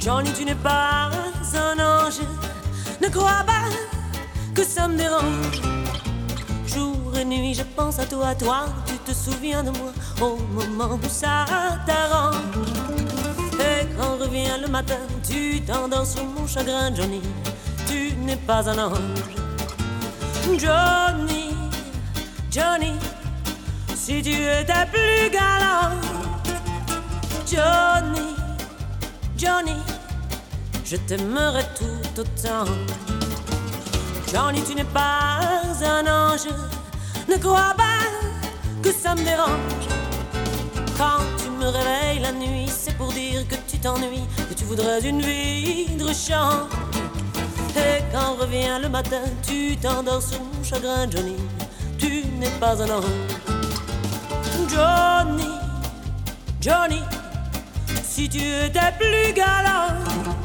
Johnny, tu n'es pas un ange. Ne crois pas que ça me dérange. Jour et nuit, je pense à toi, tu te souviens de moi au moment où ça t'arrange. Et quand revient le matin, tu t'endors sur mon chagrin. Johnny, tu n'es pas un ange. Johnny, Johnny, si tu étais plus galant. Johnny, Johnny, je t'aimerais tout autant. Johnny, tu n'es pas un ange. Ne crois pas que ça me dérange. Quand tu me réveilles la nuit, c'est pour dire que tu t'ennuies, que tu voudrais une vie de rechange. Et quand revient le matin, tu t'endors sur mon chagrin. Johnny, tu n'es pas un ange. Johnny, Johnny, si tu étais plus galant.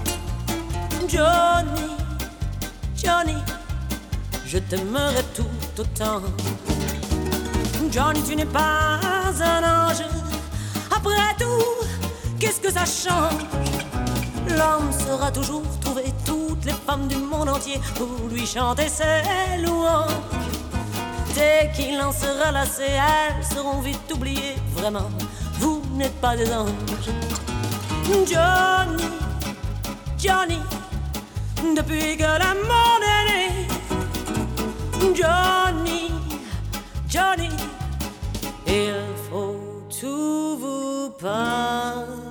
Johnny, Johnny, je t'aimerais tout autant. Johnny, tu n'es pas un ange. Après tout, qu'est-ce que ça change? L'homme saura toujours trouver toutes les femmes du monde entier pour lui chanter ses louanges. Dès qu'il en sera lassé, elles seront vite oubliées. Vraiment, vous n'êtes pas des anges. Johnny, Johnny, depuis que l'amour est né. Johnny, Johnny, il faut tout vous pardonner.